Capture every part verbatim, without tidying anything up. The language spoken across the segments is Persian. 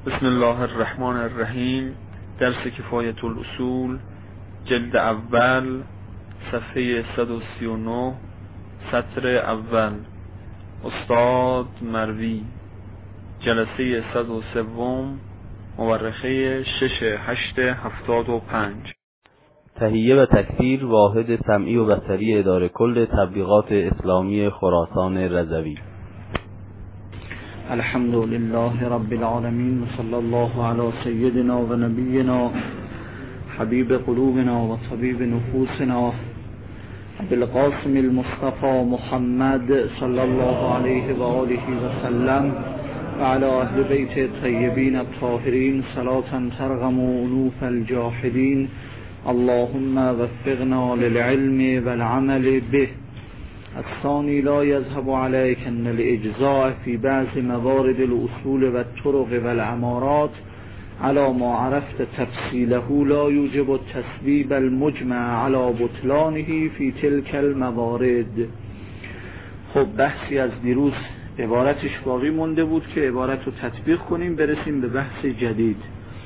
بسم الله الرحمن الرحیم. درس کفایت الاصول، جلد اول، صفحه صد و سی و نه، سطر اول. استاد مروی، جلسه صد و سوم، مورخه شش هشت هفتاد و پنج. تهیه و تکثیر واحد سمعی و بصری اداره کل تبلیغات اسلامی خراسان رضوی. الحمد لله رب العالمین و صلی الله علی سیدنا و نبینا حبیب قلوبنا و طبیب نفوسنا ابوالقاسم المصطفى محمد صلی الله علیه و آله و سلم و علی اهل بیت طیبین الطاهرین صلاة ترغم انوف الجاحدین. اللهم وفقنا للعلم والعمل به. الثاني لا يذهب عليك أن الإجزاء في بعض موارد الأصول والطرق والعمارات على ما عرفت تفصيله لا يوجب التسبيب المجمع على بطلانه في تلك الموارد. خب بحثی از دیروز عبارتش باقی مونده بود که عبارت رو تطبیق کنیم برسیم به بحث جدید.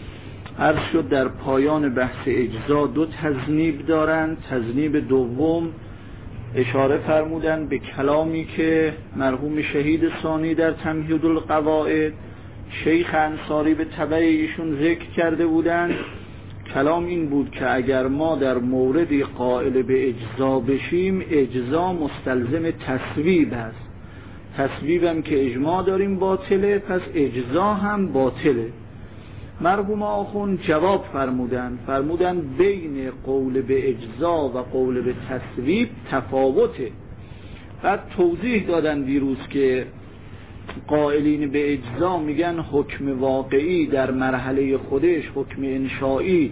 عرض شد در پایان بحث اجزا دو تذنیب دارند. تذنیب دوم اشاره فرمودن به کلامی که مرحوم شهید ثانی در تمهید القواعد شیخ انصاری به تبع ایشون ذکر کرده بودند. کلام این بود که اگر ما در موردی قائل به اجزا بشیم، اجزا مستلزم تصویب است. تصویب هم که اجماع داریم باطله، پس اجزا هم باطله. مرحوم آخوند جواب فرمودن فرمودن بین قول به اجزا و قول به تصویب تفاوته. بعد توضیح دادن دیروز که قائلین به اجزا میگن حکم واقعی در مرحله خودش، حکم انشائی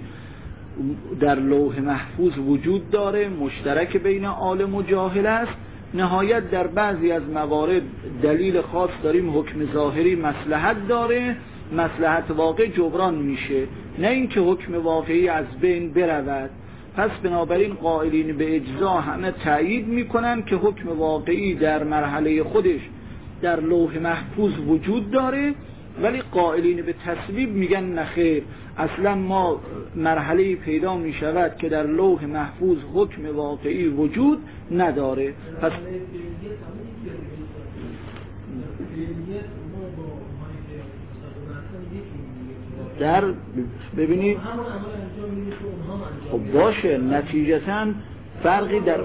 در لوح محفوظ وجود داره، مشترک بین عالم و جاهل است. نهایت در بعضی از موارد دلیل خاص داریم، حکم ظاهری مصلحت داره، مصلحت واقع جبران میشه، نه اینکه حکم واقعی از بین برود. پس بنابراین قائلین به اجزا همه تأیید میکنن که حکم واقعی در مرحله خودش در لوح محفوظ وجود داره، ولی قائلین به تصویب میگن نخیر، اصلا ما مرحله پیدا میشود که در لوح محفوظ حکم واقعی وجود نداره. پس در ببینید خب باشه، نتیجتاً فرقی در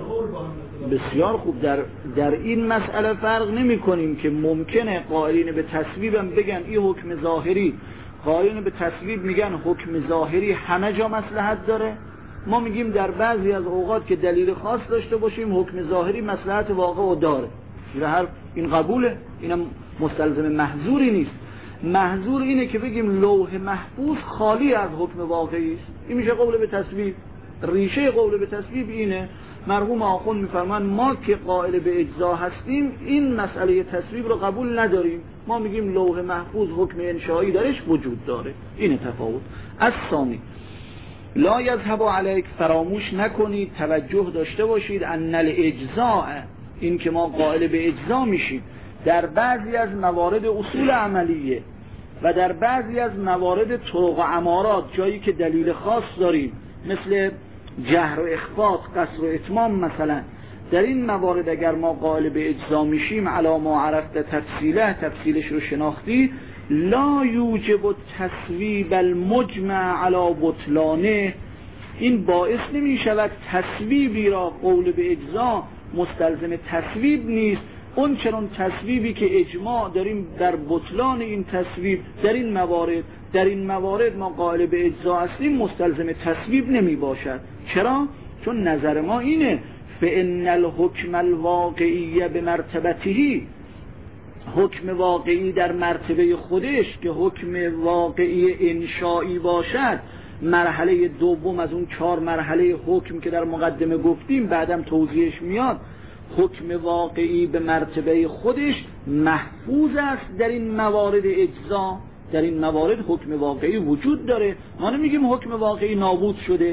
بسیار خوب در در این مسئله فرق نمی کنیم که ممکنه قائلین به تصویبم بگن این حکم ظاهری، قائلین به تصویب میگن حکم ظاهری همه جا مصلحت داره. ما میگیم در بعضی از اوقات که دلیل خاص داشته باشیم حکم ظاهری مصلحت واقع و داره. این قبوله، اینم مستلزم محظوری نیست. محظور اینه که بگیم لوح محفوظ خالی از حکم واقعی است. این میشه قول به تصویب. ریشه قول به تصویب اینه. مرحوم آخوند میفرمان ما که قائل به اجزا هستیم این مسئله تصویب رو قبول نداریم. ما میگیم لوح محفوظ حکم انشایی درش وجود داره. این تفاوت. از ثانی لا یذهب علیک، فراموش نکنید، توجه داشته باشید، ان الاجزاء، این که ما قائل به اجزا میشیم در بعضی از موارد اصول عملیه و در بعضی از موارد طرق و عمارات، جایی که دلیل خاص داریم مثل جهر و اخفاء، قصر و اتمام مثلا، در این موارد اگر ما قائل به اجزا میشیم علی ما عرفت تفصیله، تفصیلش رو شناختی، لا یوجب التسویب المجمع علی بطلانه، این باعث نمی شود تصویبی را قول به اجزا مستلزم تصویب نیست. اون چنان تصویبی که اجماع داریم در بطلان این تصویب در این موارد، در این موارد ما قائل به اجزا هستیم، مستلزم تصویب نمی باشد. چرا؟ چون نظر ما اینه فإن الحکم الواقعی بمرتبته، حکم واقعی در مرتبه خودش که حکم واقعی انشایی باشد، مرحله دوم از اون چهار مرحله حکم که در مقدمه گفتیم بعدم توضیحش میاد، حکم واقعی به مرتبه خودش محفوظ است. در این موارد اجزا، در این موارد حکم واقعی وجود داره. ما نمیگیم حکم واقعی نابود شده.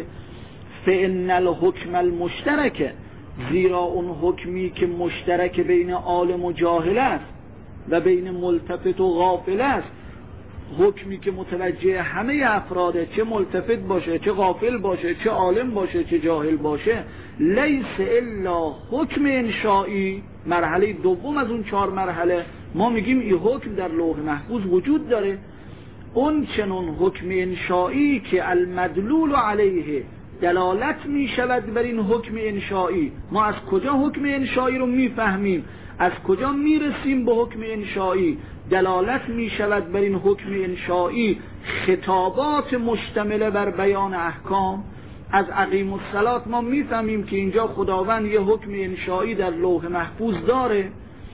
فإن الحکم المشترک، زیرا اون حکمی که مشترک بین عالم و جاهل است و بین ملتفت و غافل است، حکمی که متوجه همه افراده، چه ملتفت باشه، چه غافل باشه، چه عالم باشه، چه جاهل باشه، لیس الا حکم انشائی، مرحله دوم از اون چهار مرحله. ما میگیم این حکم در لوح محفوظ وجود داره، اون چنون حکم انشائی که المدلول علیه دلالت میشود بر این حکم انشائی. ما از کجا حکم انشائی رو میفهمیم؟ از کجا میرسیم به حکم انشائی؟ دلالت میشود بر این حکم انشائی خطابات مشتمل بر بیان احکام. از اقیم الصلاة ما میفهمیم که اینجا خداوند یه حکم انشائی در لوح محفوظ داره.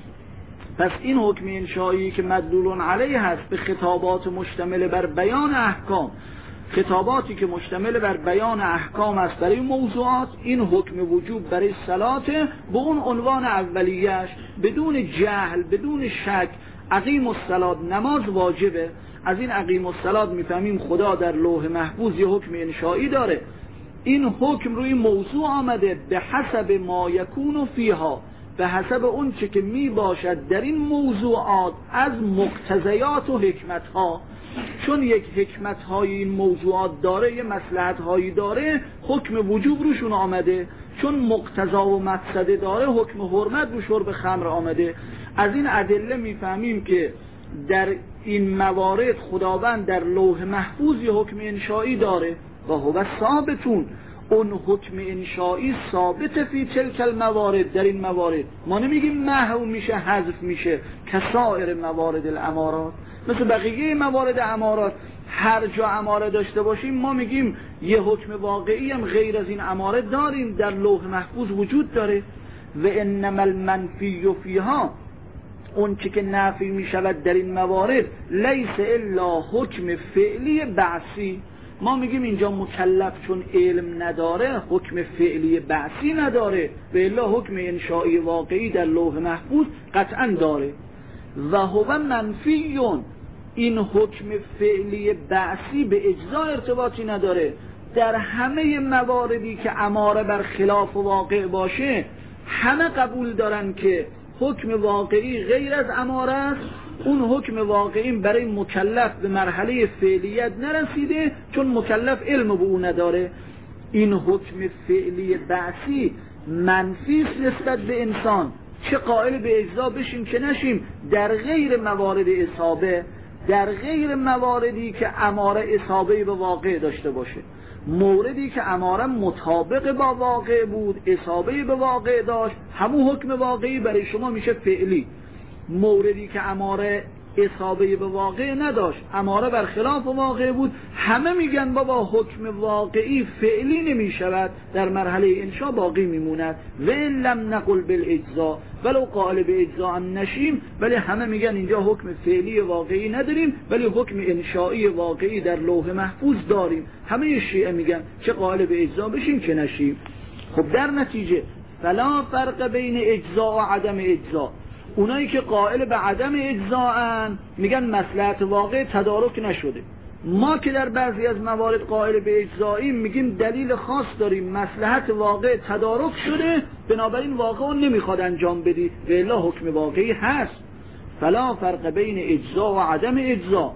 پس این حکم انشائی که مدلول علیه هست به خطابات مشتمل بر بیان احکام، خطاباتی که مشتمل بر بیان احکام است برای موضوعات، این حکم وجوب برای صلات به اون عنوان اولیش بدون جهل بدون شک. اقیم الصلاة نماز واجبه. از این اقیم الصلاة میفهمیم خدا در لوح محفوظ یه حکم انشائی داره. این حکم روی موضوع آمده به حسب ما یکون فیها، به حسب اون چه که می باشد در این موضوعات از مقتضیات و حکمت ها. چون یک حکمت های این موضوعات داره، یه مصلحت هایی داره، حکم وجوب روشون آمده. چون مقتضا و مقصد داره، حکم حرمت رو شرب خمر آمده. از این ادله میفهمیم که در این موارد خداوند در لوح محفوظ یه حکم انشائی داره و هو ثابتون. اون حکم انشائی ثابت فی تلک الموارد، در این موارد. ما نمیگیم محو میشه، حذف میشه کسائر موارد الامارات. مثل بقیه موارد امارات هر جا اماره داشته باشیم ما میگیم یه حکم واقعی هم غیر از این اماره داریم، در لوح محفوظ وجود داره. و انما المنفی فیها، اون چی که نفی میشود در این موارد، لیس الا حکم فعلی بعثی. ما میگیم اینجا مکلف چون علم نداره حکم فعلی بعثی نداره، و الا حکم انشائی واقعی در لوح محفوظ قطعا داره. و هو منفیون، این حکم فعلی بعثی به اجزا ارتباطی نداره. در همه مواردی که اماره بر خلاف واقع باشه همه قبول دارن که حکم واقعی غیر از اماره است. اون حکم واقعی برای مکلف به مرحله فعلیت نرسیده چون مکلف علم به اون نداره. این حکم فعلی بعثی منفی نسبت به انسان، چه قائل به اجزا بشیم که نشیم، در غیر موارد اصابه، در غیر مواردی که اماره اصابه به واقع داشته باشه. موردی که اماره مطابق با واقع بود، اصابه به واقع داشت، همون حکم واقعی برای شما میشه فعلی. موردی که اماره اصابه به واقع نداشت، اماره بر خلاف واقع بود، همه میگن بابا حکم واقعی فعلی نمیشود، در مرحله انشا باقی میموند. و لم نقل بالاجزا، ولو قائل به اجزا هم نشیم، ولی همه میگن اینجا حکم فعلی واقعی نداریم ولی حکم انشایی واقعی در لوح محفوظ داریم. همه شیعه میگن چه قائل به اجزا بشیم چه نشیم. خب در نتیجه فلا فرق بین اجزا و عدم اجزا. اونایی که قائل به عدم اجزاءن میگن مصلحت واقع تدارک نشده. ما که در بعضی از موارد قائل به اجزاییم میگیم دلیل خاص داریم، مصلحت واقع تدارک شده، بنابراین واقع اون نمیخواد انجام بدی، و الا حکم واقعی هست. فلا فرق بین اجزا و عدم اجزا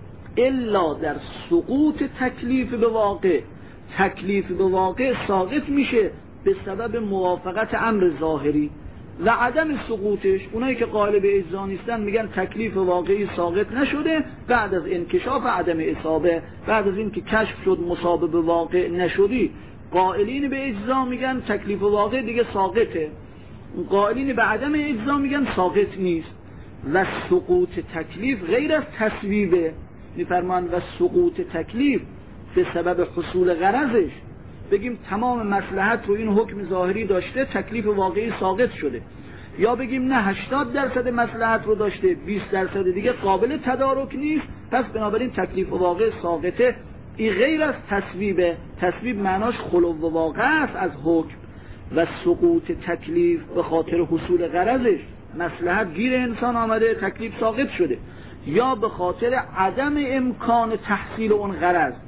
الا در سقوط تکلیف به واقع. تکلیف به واقع ساقط میشه به سبب موافقت امر ظاهری، و عدم سقوطش اونایی که قائل به اجزا نیستن میگن تکلیف واقعی ساقط نشده بعد از انکشاف عدم اصابه، بعد از این که کشف شد مصابه به واقع نشدی. قائلین به اجزا میگن تکلیف واقع دیگه ساقطه، قائلین به عدم اجزا میگن ساقط نیست. و سقوط تکلیف غیر از تصویبه، میفرمان و سقوط تکلیف به سبب حصول غرضش. بگیم تمام مصلحت رو این حکم ظاهری داشته، تکلیف واقعی ساقط شده، یا بگیم نه هشتاد درصد مصلحت رو داشته، بیست درصد دیگه قابل تدارک نیست، پس بنابراین تکلیف واقع ساقطه. این غیر از تصویبه. تصویب معناش خلو واقع است از حکم. و سقوط تکلیف به خاطر حصول غرضش، مصلحت گیر انسان آمده تکلیف ساقط شده، یا به خاطر عدم امکان تحصیل اون غرض.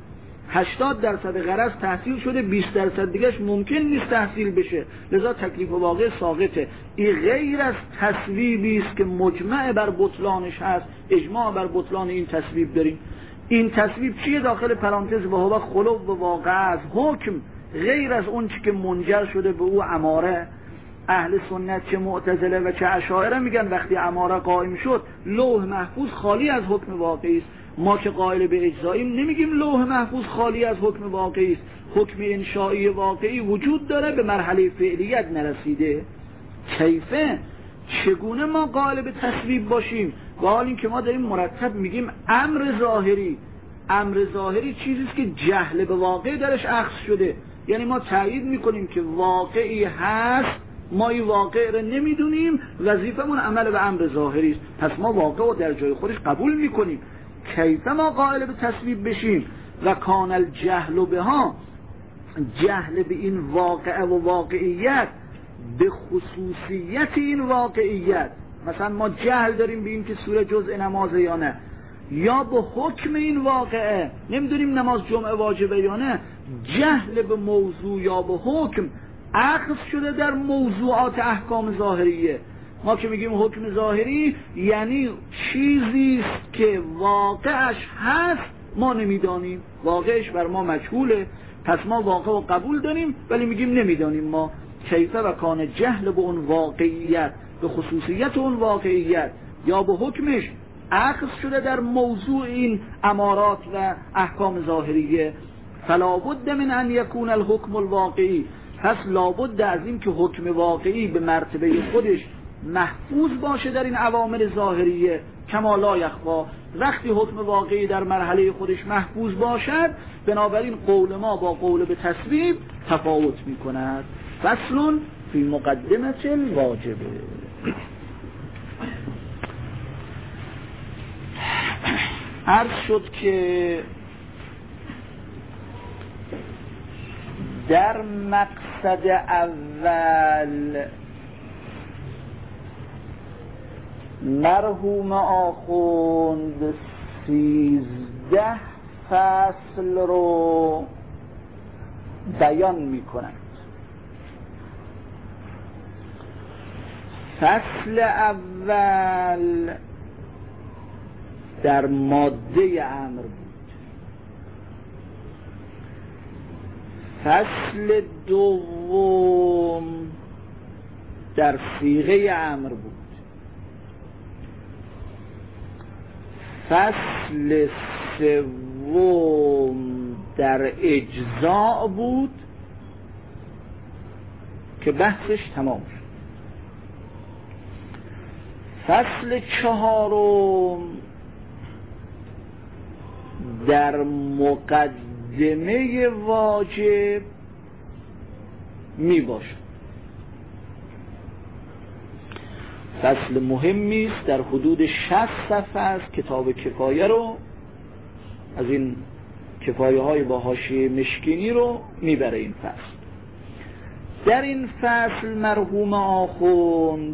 هشتاد درصد غرض تحصیل شده، بیست درصد دیگهش ممکن نیست تحصیل بشه، لذا تکلیف واقع ساقطه. این غیر از تصویبی است که مجمع بر بطلانش هست، اجماع بر بطلان این تصویب داریم. این تصویب چیه؟ داخل پرانتز و هو خلو و واقع از حکم، غیر از اون چی که منجر شده به او اماره. اهل سنت چه معتزله و چه اشاعره میگن وقتی اماره قائم شد لوح محفوظ خالی از حکم واقعی است. ما که قائل به اجزاییم نمیگیم لوح محفوظ خالی از حکم واقعی است، حکم انشایی واقعی وجود داره، به مرحله فعلیت نرسیده. کیفه چگونه ما قائل به تصویب باشیم؟ و حال این که ما داریم مرتب میگیم امر ظاهری. امر ظاهری چیزی است که جهل به واقع درش اخذ شده، یعنی ما تایید میکنیم که واقعی هست، ما این واقع رو نمیدونیم، وظیفمون عمل به امر ظاهری است، پس ما واقع رو در جای خودش قبول میکنیم. کیفه ما قائل به تصویب بشیم؟ و کان الجهل بها، جهل به این واقع و واقعیت به خصوصیت این واقعیت. مثلا ما جهل داریم به این که سوره جزء نمازه یا نه، یا به حکم این واقعه نمیدونیم نماز جمعه واجبه یا نه. جهل به موضوع یا به حکم اخذ شده در موضوعات احکام ظاهریه. ما که میگیم حکم ظاهری یعنی چیزی است که واقعش هست ما نمیدانیم، واقعش بر ما مجهوله، پس ما واقع رو قبول داریم ولی میگیم نمیدانیم ما. کیفه و کان جهل به اون واقعیت، به خصوصیت اون واقعیت یا به حکمش اخذ شده در موضوع این امارات و احکام ظاهریه. فلا بد من ان یکون الحکم الواقعی، پس لابد از این که حکم واقعی به مرتبه خودش محفوظ باشه در این اوامر ظاهریه. کما لا یخفا، وقتی حکم واقعی در مرحله خودش محفوظ باشد بنابراین قول ما با قول به تصویب تفاوت می کند. فصل فی مقدمه الواجبه. عرض شد که در مقصد اول مرحوم آخوند سیزده فصل رو بیان می کند. فصل اول در ماده امر بود، فصل دوم در صیغه امر بود، فصل سوم در اجزاء بود که بحثش تمام شد. فصل چهارم در مقدمه واجب می باشد. فصل مهمی است، در حدود شصت صفحه است. کتاب کفایه رو از این کفایه های با حاشیه مشکینی رو میبره این فصل. در این فصل مرحوم آخوند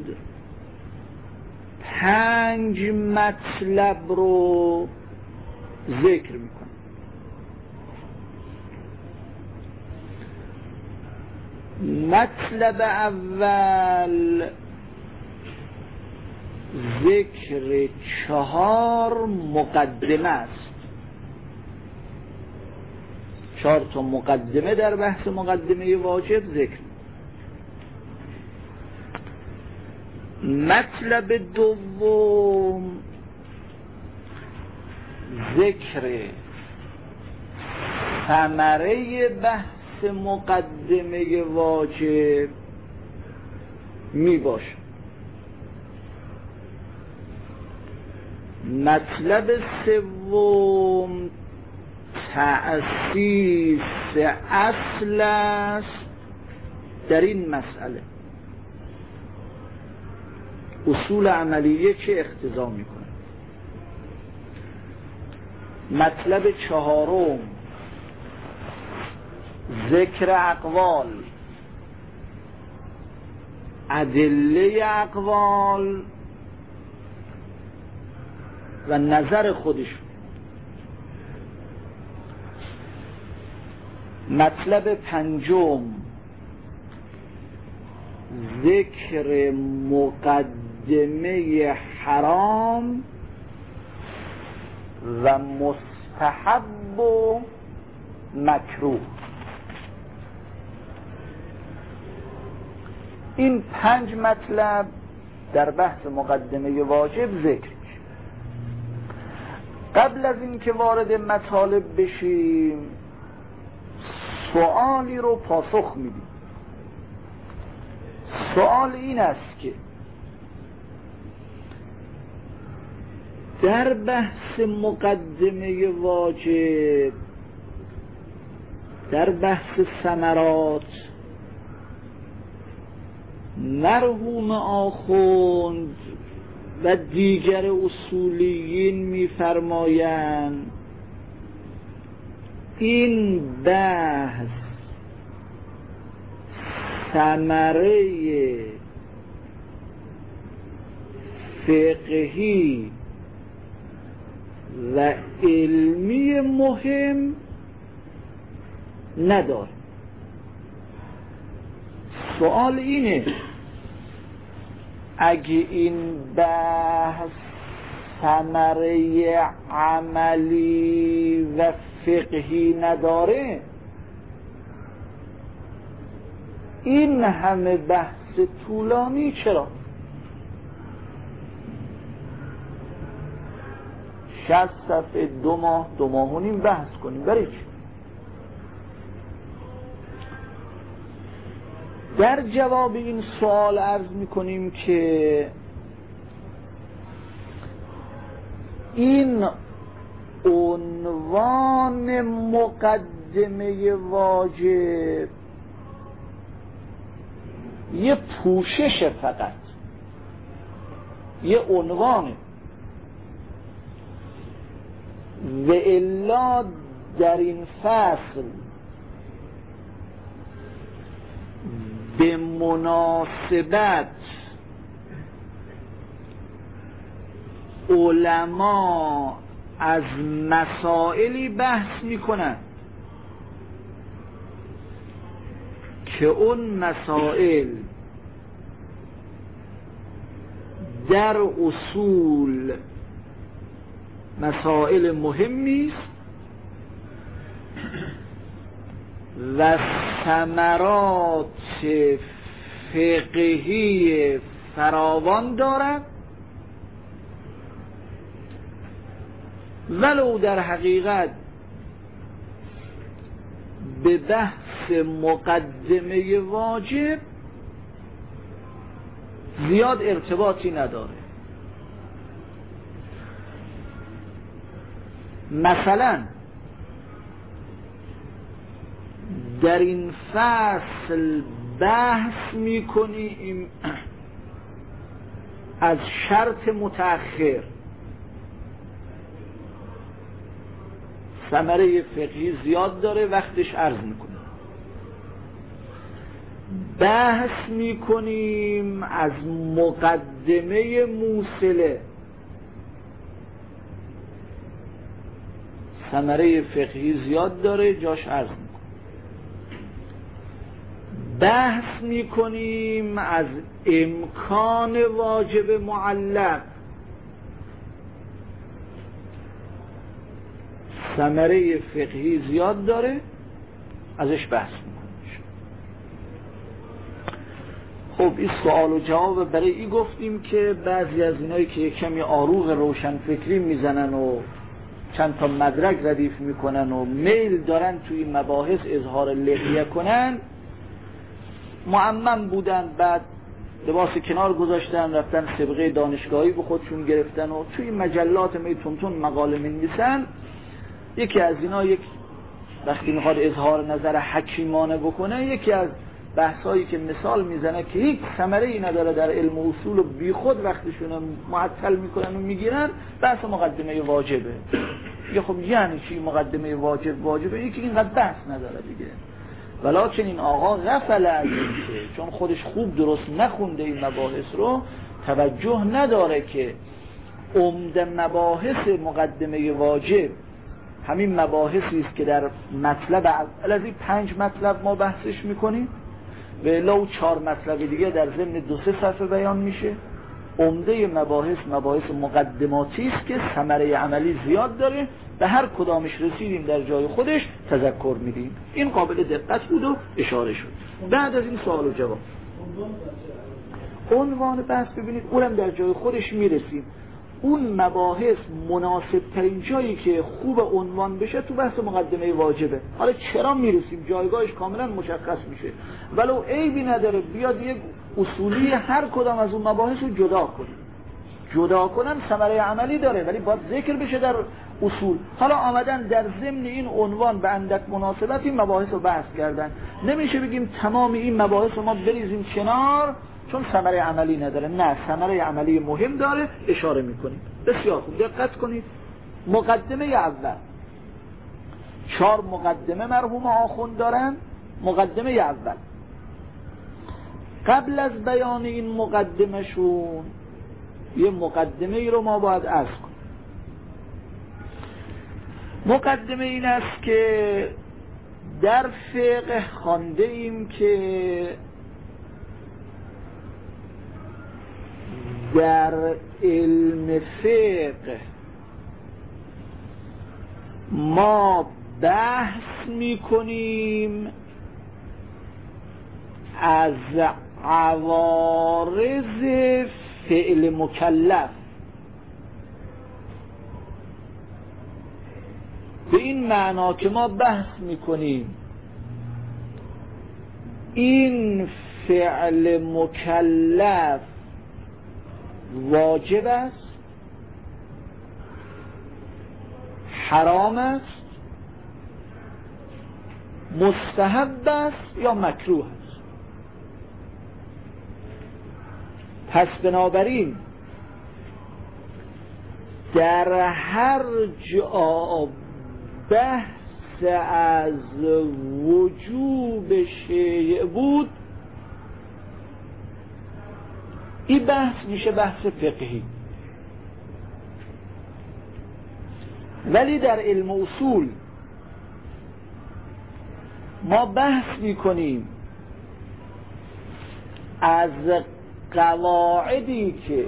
پنج مطلب رو ذکر میکنه. مطلب اول ذکر چهار مقدمه است. چهار تا مقدمه در بحث مقدمه واجب ذکر. مطلب دوم ذکر ثمره بحث مقدمه واجب می باشه. مطلب سوم تأسیس اصل است در این مسئله. اصول عملیه چه اقتضا میکنه؟ مطلب چهارم ذکر اقوال، ادله اقوال و نظر خودشون. مطلب پنجم ذکر مقدمه حرام و مستحب و مکروه. این پنج مطلب در بحث مقدمه واجب ذکر. قبل از این که وارد مطالب بشیم سوالی رو پاسخ میدیم. سوال این است که در بحث مقدمه واجب، در بحث ثمرات، مرحوم آخوند و دیگر اصولیین می‌فرمایند این بحث ثمره فقهی و علمی مهم نداره. سوال اینه اگه این بحث ثمره عملی و فقهی نداره، این همه بحث طولانی چرا؟ شصت صفحه دو ماه دو ماه و نیم بحث کنیم برای چی؟ در جواب این سوال عرض میکنیم که این عنوان مقدمه واجب یه پوشش، فقط یه عنوانه و الا در این فصل به مناسبت علما از مسائلی بحث میکنن که اون مسائل در اصول مسائل مهمی است و ثمرات فقهی فراوان دارد، ولو در حقیقت به بحث مقدمه واجب زیاد ارتباطی نداره. مثلا در این فصل بحث میکنیم از شرط متأخر، ثمره فقهی زیاد داره، وقتش عرض میکنیم. بحث میکنیم از مقدمه موصله، ثمره فقهی زیاد داره، جاش عرض میکنیم. بحث میکنیم از امکان واجب معلق، ثمره فقهی زیاد داره، ازش بحث میکنیم. خب این سوال و جواب برای این گفتیم که بعضی از اینایی که کمی آروغ روشن فکری میزنن و چند تا مدرک ردیف میکنن و میل دارن توی مباحث اظهار لحیه کنن، معمم بودن، بعد لباس کنار گذاشتن، رفتن سابقه دانشگاهی به خودشون گرفتن و توی مجلات می تونتون مقاله می‌نویسن. یکی از اینا یک وقتی میخواد اظهار نظر حکیمانه بکنه، یکی از بحثایی که مثال میزنه که هیچ ثمره ای نداره در علم و اصول و بی خود وقتشون معطل میکنن و میگیرن، بحث مقدمه واجبه. یه خب یعنی چی مقدمه واجب واجبه؟ یکی اینقدر بحث نداره دیگه. ولکن این آقا غفل از این که چون خودش خوب درست نخونده این مباحث رو، توجه نداره که عمده مباحث مقدمه واجب همین مباحثی است که در مطلب اول از این پنج مطلب ما بحثش میکنیم و الا چهار مطلب دیگه در ضمن دو سه صفحه بیان میشه. عمده مباحث مباحث مقدماتی است که ثمره عملی زیاد داره، به هر کدامش رسیدیم در جای خودش تذکر میدیم. این قابل دقت بود و اشاره شد. بعد از این سوال و جواب عنوان بحث ببینید اونم در جای خودش میرسیم. اون مباحث مناسب ترین جایی که خوب عنوان بشه تو بحث مقدمه واجبه. حالا چرا میرسیم جایگاهش کاملا مشخص میشه، ولو عیبی نداره بیاد یک اصولی هر کدام از اون مباحث رو جدا کنیم. جدا کنن ثمره عملی داره ولی باید ذکر بشه در اصول. حالا آمدن در ضمن این عنوان به اندک مناسبت این مباحث رو بحث کردن. نمیشه بگیم تمام این مباحث رو ما بریزیم کنار چون ثمره عملی نداره. نه، ثمره عملی مهم داره، اشاره میکنیم. بسیار خوب دقت کنید. مقدمه اول، چهار مقدمه مرحوم آخوند دارن. مقدمه اول، قبل از بیان این مقدمه شون یه مقدمه ای رو ما باید عرض کنیم. مقدمه این است که در فقه خوانده ایم که در علم فقه ما بحث میکنیم از عوارض فعل مکلف. به این معنا که ما بحث میکنیم این فعل مکلف واجب است، حرام است، مستحب است یا مکروه است. پس بنابراین در هر جا بحث از وجوب شیء بود این بحث میشه بحث فقهی. ولی در علم اصول ما بحث میکنیم از قواعدی که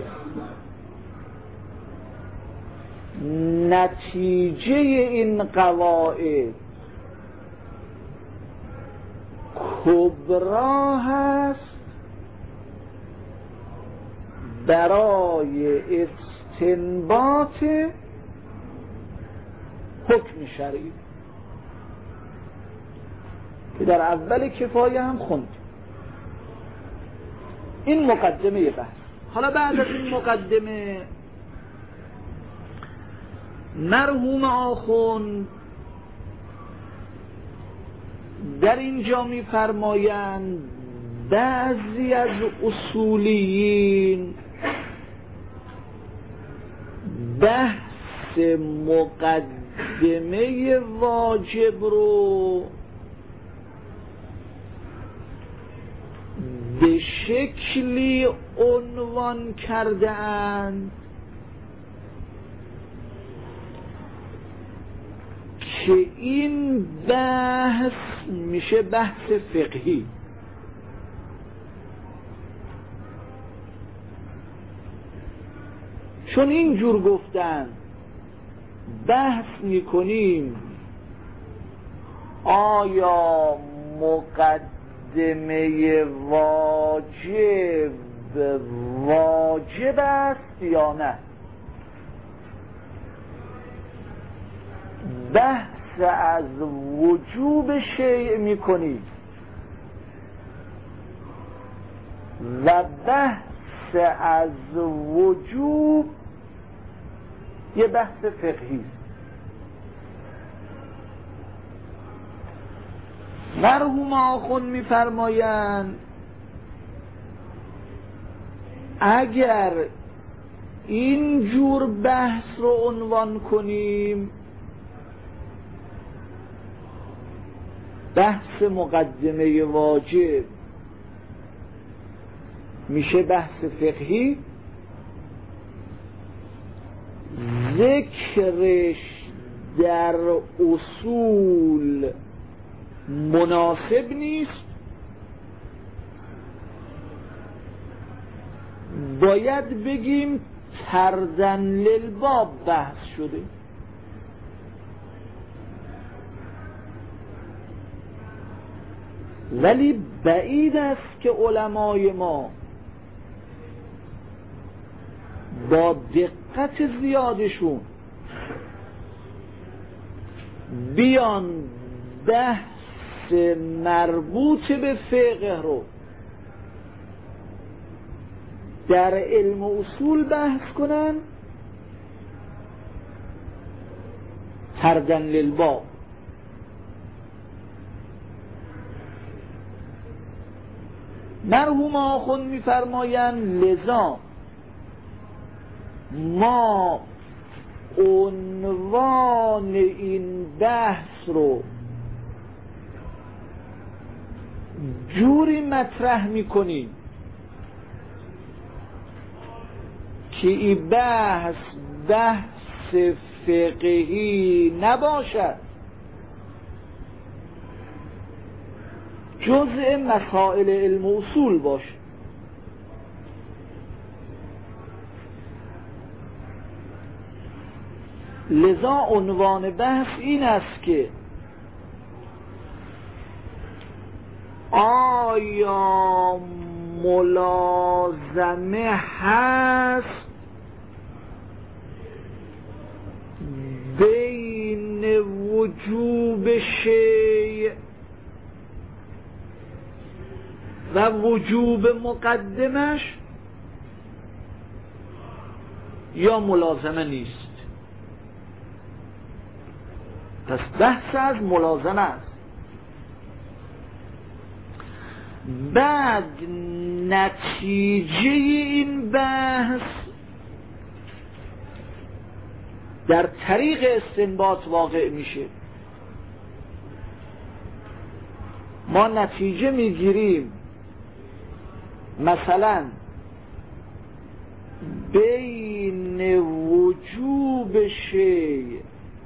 نتیجه این قواعد کبرا هست برای استنباط حکم شرعی که در اول کفایه هم خوند. این مقدمه بحث. حالا بعد از این مقدمه مرحوم آخوند در اینجا می فرمایند بعضی از اصولیین بحث مقدمه واجب رو به شکلی عنوان کرده اند که این بحث میشه بحث فقهی. چون اینجور گفتن بحث میکنیم آیا مقدمه واجب واجب است یا نه. بحث از وجوب شیء میکنیم و بحث از وجوب یه بحث فقهی است. مرحوم آخوند میفرمایند اگر این جور بحث رو عنوان کنیم بحث مقدمه واجب میشه بحث فقهی، ذکرش در اصول مناسب نیست، باید بگیم طردن للباب بحث شده. ولی بعید است که علمای ما با دقت زیادشون بیان بحث مربوط به فقه رو در علم اصول بحث کنن طردن للباب. مرحوم آخوند می‌فرمایند لذا ما عنوان این بحث رو جوری مطرح میکنیم که این بحث بحث فقهی نباشد، جزء مسائل علم و اصول باشه. لذا عنوان بحث این است که آیا ملازمه هست بین وجوب شیء و وجوب مقدمش یا ملازمه نیست؟ پس بحث از ملازمه است. بعد نتیجه این بحث در طریق استنباط واقع میشه. ما نتیجه میگیریم مثلا بین وجوب شیء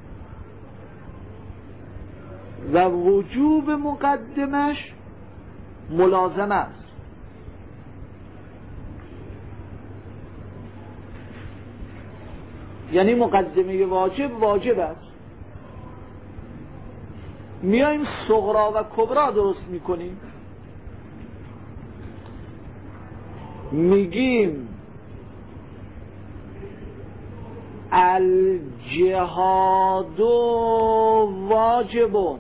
و وجوب مقدمش ملازمه است. یعنی مقدمه واجب واجب است. میایم صغرا و کبرا درست میکنیم، میگیم الجهاد واجبون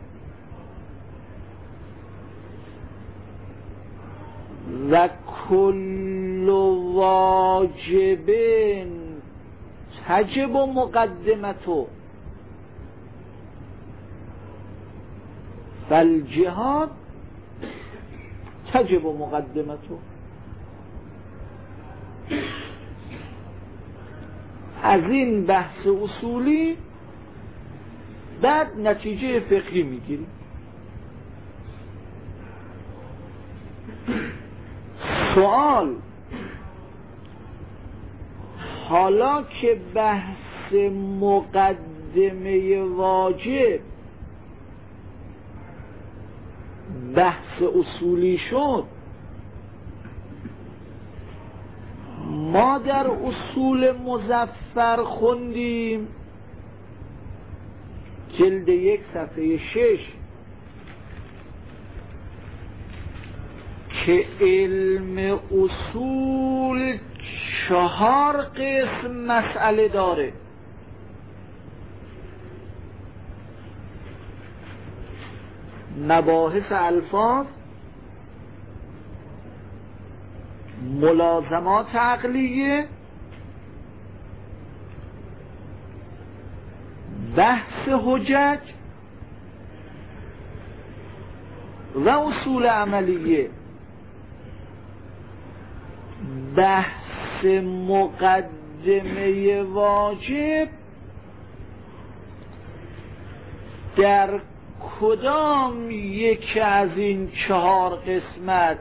و کل واجب تجب مقدمته فالجهاد تجب مقدمته. از این بحث اصولی بعد نتیجه فقهی میگیریم. سوال: حالا که بحث مقدمه واجب بحث اصولی شد، ما در اصول مظفر خوندیم جلد یک صفحه شش که علم اصول چهار قسم مسئله داره. مباحث الفاظ، ملازمات عقلیه، بحث حجج و اصول عملیه. بحث مقدمه واجب در کدام یک از این چهار قسمت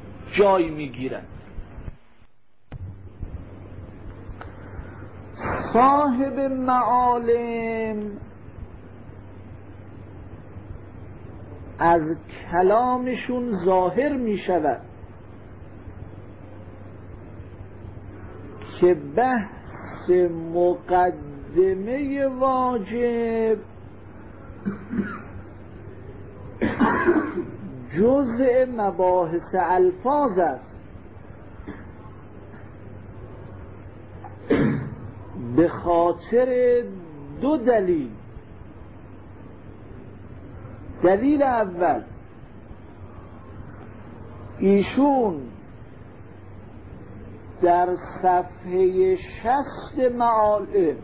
جای میگیرد؟ صاحب معالم از کلامشون ظاهر می شود که بحث مقدمه واجب جزء مباحث الفاظ است، به خاطر دو دلیل. دلیل اول، ایشون در صفحه شصت معالم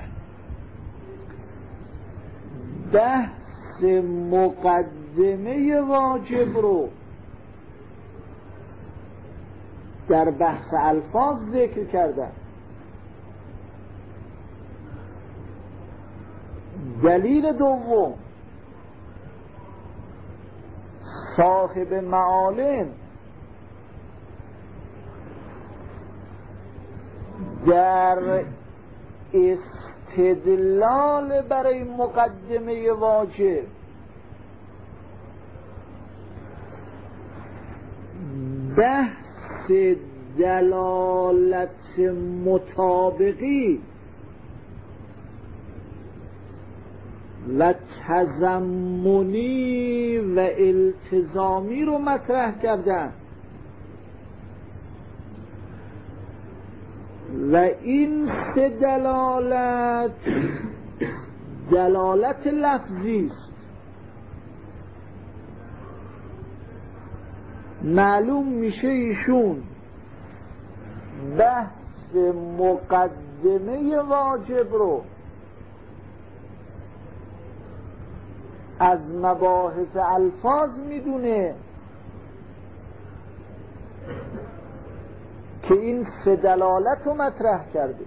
بحث مقدمه واجب رو در بحث الفاظ ذکر کردن. دلیل دوم، صاحب معالم در استدلال برای مقدمه واجب بحث دلالت مطابقی و تضمنی و التزامی رو مطرح کردن و این سه دلالت دلالت لفظی است. معلوم میشه ایشون بحث مقدمه واجب رو از مباحث الفاظ میدونه که این سه دلالت رو مطرح کرده،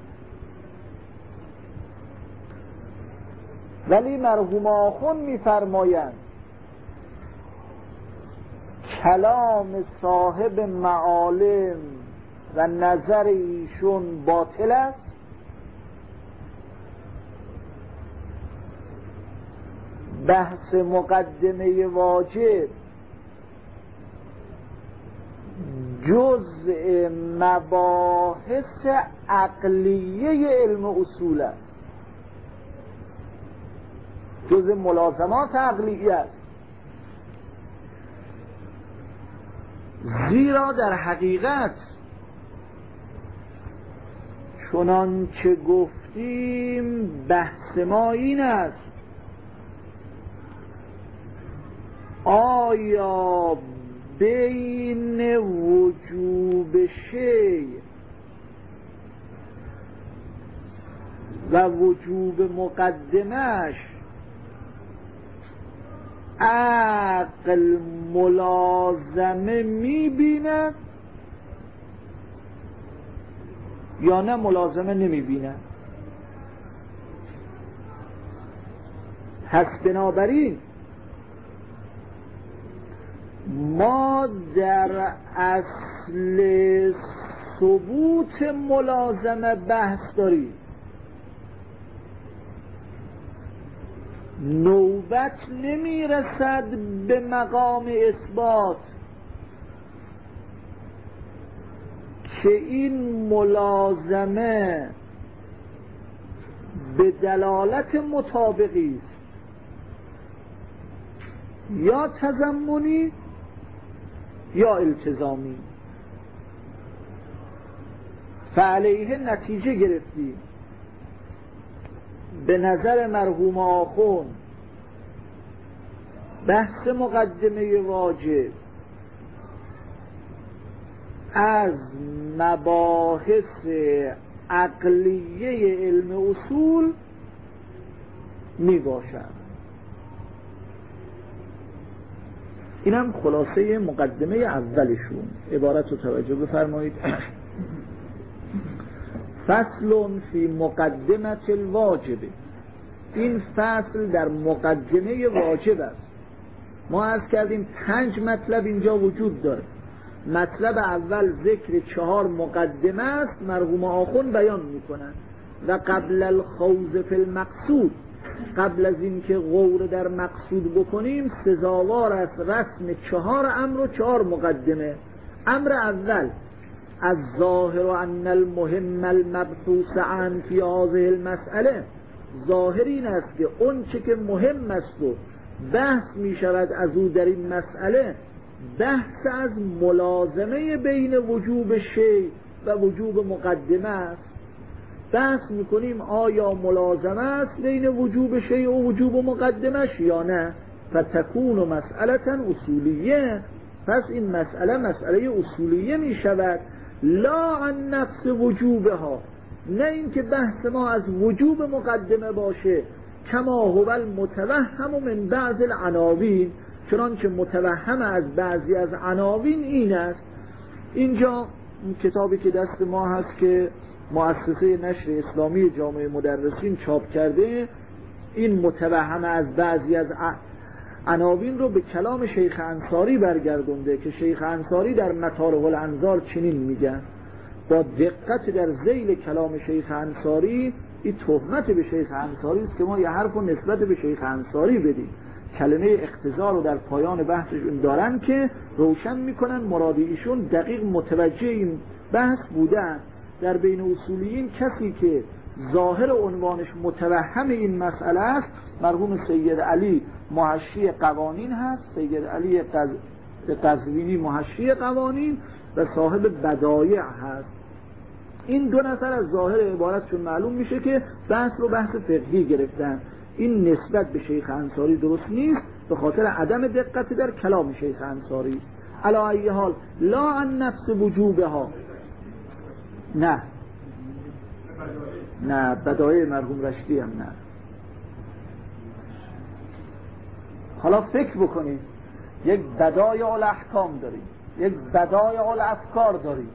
ولی مرحوم آخوند میفرمایند کلام صاحب معالم و نظر ایشون باطل است، بحث مقدمه واجب جزء مباحث عقلیه علم اصول است، جزء ملازمات عقلیه است. زیرا در حقیقت چنانچه گفتیم بحث ما این است آیا بین وجوب شیء و وجوب مقدمش عقل ملازمه میبیند یا نه ملازمه نمیبیند؟ پس بنابراین ما در اصل ثبوت ملازمه بحث داریم، نوبت نمیرسد به مقام اثبات که این ملازمه به دلالت مطابقی است یا تضمنی یا التزامی. فعلیه نتیجه گرفتیم به نظر مرحوم آخوند بحث مقدمه واجب از مباحث عقلیه علم اصول می باشد. اینم خلاصه مقدمه اولشون. عبارت رو توجه بفرمایید. فصل فی مقدمت الواجب. این فصل در مقدمه واجب است. ما عرض کردیم پنج مطلب اینجا وجود داره. مطلب اول ذکر چهار مقدمه است، مرحوم آخوند بیان میکنن و قبل الخوض فی المقصود، قبل از اینکه غور در مقصود بکنیم سزاوار است رسم چهار امر و چهار مقدمه. امر اول از ظاهر ان المهم المبحوث عن فی هذه المسئله، ظاهر این است که اون چه که مهم است و بحث می شود از او در این مسئله بحث از ملازمه بین وجوب شیء و وجوب مقدمه است. بحث میکنیم آیا ملازمه است بین وجوب شیء و وجوب مقدمش یا نه، فتکون مسئله اصولیه، پس این مسئله مسئله اصولیه می شود، لا عن نفس وجوبها، نه اینکه بحث ما از وجوب مقدمه باشه، کما هو المتوهم من بعض العناوین، چنانچه متوهم از بعضی از عناوین این است. اینجا کتابی که دست ما هست که مؤسسه نشر اسلامی جامعه مدرسین چاپ کرده، این متوهم از بعضی از عناوین رو به کلام شیخ انصاری برگردونده که شیخ انصاری در مطالب الانظار چنین میگن. با دقت در ذیل کلام شیخ انصاری، این تهمت به شیخ انصاری است که ما یه حرف رو نسبت به شیخ انصاری بدیم. کلمه اقتضا رو در پایان بحثشون دارن که روشن میکنن مراد ایشون دقیق متوجه این بحث بودن. در بین اصولیین کسی که ظاهر عنوانش متوهم این مسئله است مرحوم سید علی محشی قوانین هست، سید علی قزوینی محشی قوانین و صاحب بدایع هست. این دو نفر از ظاهر عبارتشون معلوم میشه که بحث رو بحث فقهی گرفتن. این نسبت به شیخ انصاری درست نیست به خاطر عدم دقت در کلام شیخ انصاری. علی ای حال لا عن نفس وجوبها، نه نه بدایع مرحوم رشدی هم نه. حالا فکر بکنید، یک بدایع الاحکام داریم، یک بدایع الافکار داریم.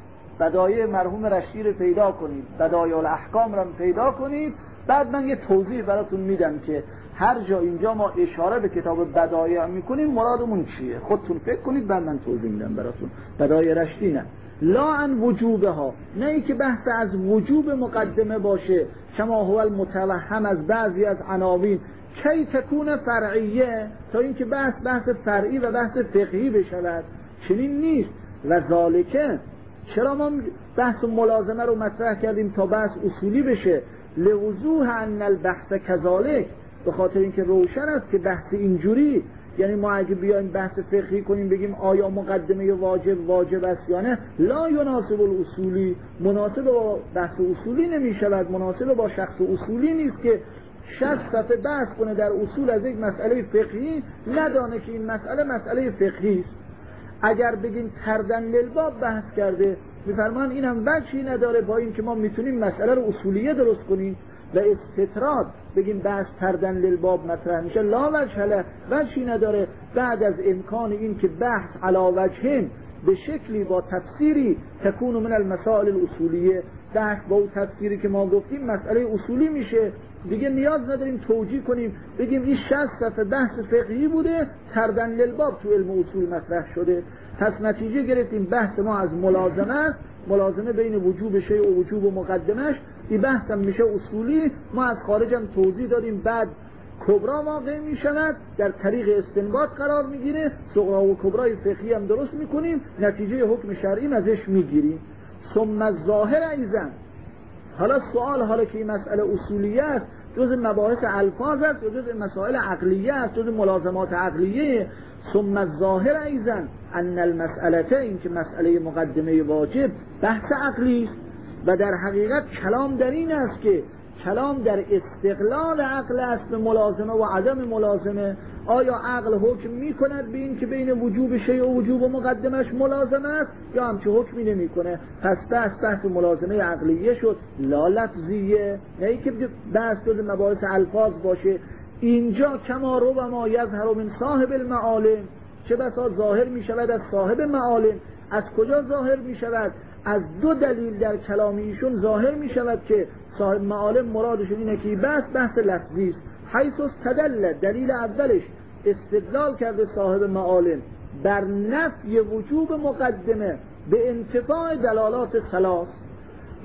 بدایع مرحوم رشدی رو پیدا کنید، بدایع الاحکام رو پیدا کنید، بعد من یه توضیح براتون میدم که هر جا اینجا ما اشاره به کتاب بدایع میکنیم مرادمون چیه. خودتون فکر کنید بعد من توضیح میدم براتون. بدایع رشدی نه، لا عن وجوبها، نه ای که بحث از وجوب مقدمه باشه کما هو المتوهم از بعضی از عناوین کی تکون فرعیه، تا اینکه بحث بحث فرعی و بحث فقهی بشود. چنین نیست. و ذالکه، چرا ما بحث ملازمه رو مطرح کردیم تا بحث اصولی بشه؟ لوضوح ان البحث کذالک، به خاطر اینکه روشن است که بحث اینجوری، یعنی ما اگه بیایم بحث فقهی کنیم بگیم آیا مقدمه واجب واجب است یا نه، لا یناسب الاصولی، مناسب با بحث اصولی نمی شود، مناسب با شخص اصولی نیست که شصت صفحه بحث کنه در اصول از یک مسئله فقهی، ندانه که این مسئله مسئله فقهی است. اگر بگیم تردن للباب بحث کرده، میفرمان اینم وجهی نداره با این که ما میتونیم مسئله رو اصولیه درست کنیم و استطراد بگیم بحث تردن للباب مطرح میشه، لا وجه له، وجهی نداره. بعد از امکان این که بحث علا وجهین به شکلی با تفسیری تکون من المسائل الاصولیه، بحث با اون تفسیری که ما گفتیم مسئله اصولی میشه، دیگه نیاز نداریم توجیه کنیم بگیم این شصت صفحه بحث فقهی بوده تردن للباب تو علم اصول مطرح شده. پس نتیجه گرفتیم بحث ما از ملازمه است، ملازمه بین وجوب شیء و وجوب مقدمش. این بحث هم میشه اصولی، ما از خارج هم توضیح دادیم، بعد کبرا واقع میشود، در طریق استنباط قرار میگیره، صغرا و کبرای فقهی هم درست میکنیم، نتیجه حکم شرعی ازش میگیریم. ثم الظاهر ایضا، حالا سوال حالا که این مسئله اصولیه است، جز مباحث الفاظ است یا جز مسائل عقلیه است، جز ملازمات عقلیه. ثم الظاهر ایضا ان المسئله، این که مسئله مقدمه واجب بحث عقلی است و در حقیقت کلام در این است که کلام در استقلال عقل است به ملازمه و عدم ملازمه. آیا عقل حکم می کند به این که بین وجوب شیء و وجوب مقدمش ملازمه است یا همچه حکمی نمی کنه؟ پس بحث بحث ملازمه عقلیه شد، لا لفظیه، نه ای که بحث جز مباحث الفاظ باشه. اینجا کما رو و ما یظهر من صاحب المعالم، چه بسا ظاهر می شود از صاحب معالم. از کجا ظاهر می شود؟ از دو دلیل در کلام ایشون ظاهر می شود که صاحب معالم مرادشون اینه که بحث بحث لفظی است. حیث استدل، دلیل اولش استدلال کرده صاحب معالم بر نفی وجوب مقدمه به انتفاع دلالات ثلاث.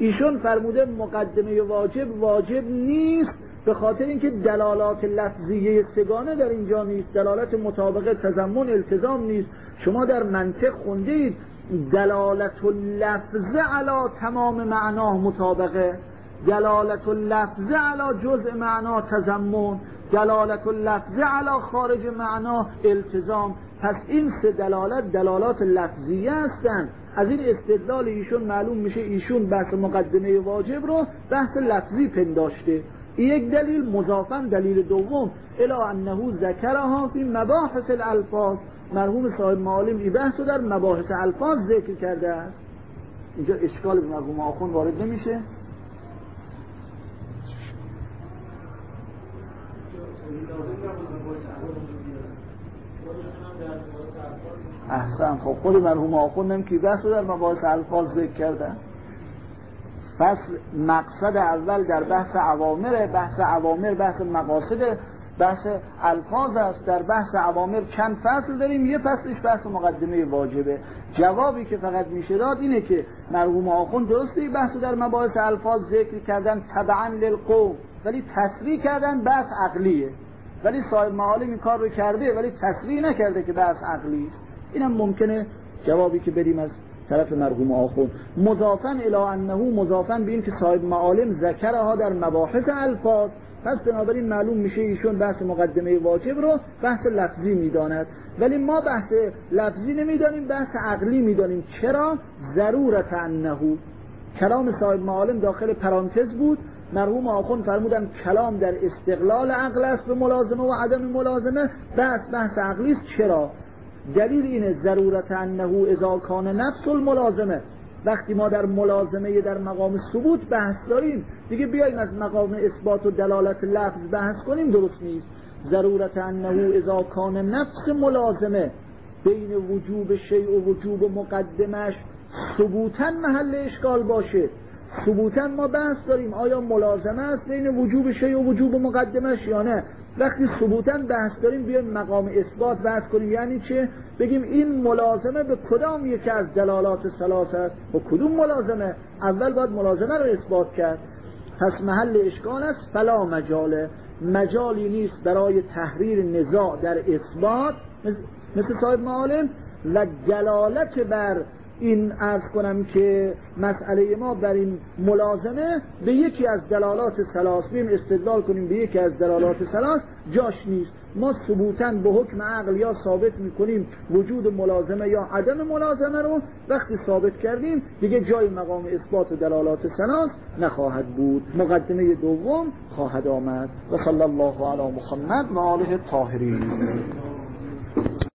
ایشون فرموده مقدمه واجب واجب نیست به خاطر اینکه دلالات لفظیه سگانه در اینجا نیست، دلالت مطابقه تضمن التزام نیست. شما در منطق خوندید دلالت اللفظ علی تمام معناه مطابقه، دلالت اللفظ علی جزء معنا تضمن، دلالت اللفظ علی خارج معنا التزام. پس این سه دلالت دلالات لفظیه هستند. از این استدلال ایشون معلوم میشه ایشون بحث مقدمه واجب رو بحث لفظی پنداشته. یک دلیل. مضافاً دلیل دوم الی انه ذکرها فی مباحث الالفاظ، مرحوم صاحب معالم این بحث رو در مباحث الفاظ ذکر کرده است. اینجا اشکال به مرحوم آخوند وارد نمیشه. احسن. خب خود مرحوم آخوندم که بحث رو در مباحث الفاظ ذکر کردن. فصل مقصد اول در بحث اوامر، بحث اوامر بحث مقاصد، بحث الفاظ است. در بحث اوامر چند فصل داریم، یه فصلش بحث مقدمه واجبه. جوابی که فقط میشه داد اینه که مرحوم آخوند درسته بحث در مباحث الفاظ ذکر کردن تبعا للقوم، ولی تصریح کردن بحث عقلیه. ولی صاحب معالم این کار رو کرده ولی تصریح نکرده که بحث عقلی است. اینم ممکنه جوابی که بریم از طرف مرحوم آخوند. مضافاً الی انه، مضافاً به این که صاحب معالم ذکرها در مباحث الفاظ، پس بنابراین معلوم میشه ایشون بحث مقدمه واجب رو بحث لفظی میداند. ولی ما بحث لفظی نمیدانیم، بحث عقلی میدانیم. چرا؟ ضرورت انه. کلام صاحب معالم داخل پرانتز بود. مرحوم آخوند فرمودن کلام در استقلال عقل است به ملازمه و عدم ملازمه، بحث بحث عقلی است. چرا؟ دلیل اینه ضرورت انه اذا کان نفس الملازمه. وقتی ما در ملازمه در مقام ثبوت بحث داریم دیگه بیاییم از مقام اثبات و دلالت لفظ بحث کنیم، درست نیست. ضرورت انه اذا کان نفس ملازمه بین وجوب شیء و وجوب مقدمش ثبوتاً محل اشکال باشه. ثبوتاً ما بحث داریم آیا ملازمه است بین وجوب شیء و وجوب مقدمش یا نه. وقتی ثبوتاً بحث داریم بیایم مقام اثبات بحث کنیم. یعنی چه؟ بگیم این ملازمه به کدام یکی از دلالات ثلاثه است و کدوم ملازمه؟ اول باید ملازمه رو اثبات کرد. پس محل اشکال است. فلا مجاله، مجالی نیست برای تحریر نزاع در اثبات مثل صاحب معالم و دلالت بر این. عرض کنم که مسئله ما بر این ملازمه به یکی از دلالات ثلاث بیم استدلال کنیم به یکی از دلالات ثلاث جاش نیست. ما ثبوتاً به حکم عقل یا ثابت میکنیم وجود ملازمه یا عدم ملازمه رو. وقتی ثابت کردیم دیگه جای مقام اثبات و دلالات ثلاث نخواهد بود، مقدمه دوم خواهد آمد. و صلی الله علی محمد و آله الطاهرین.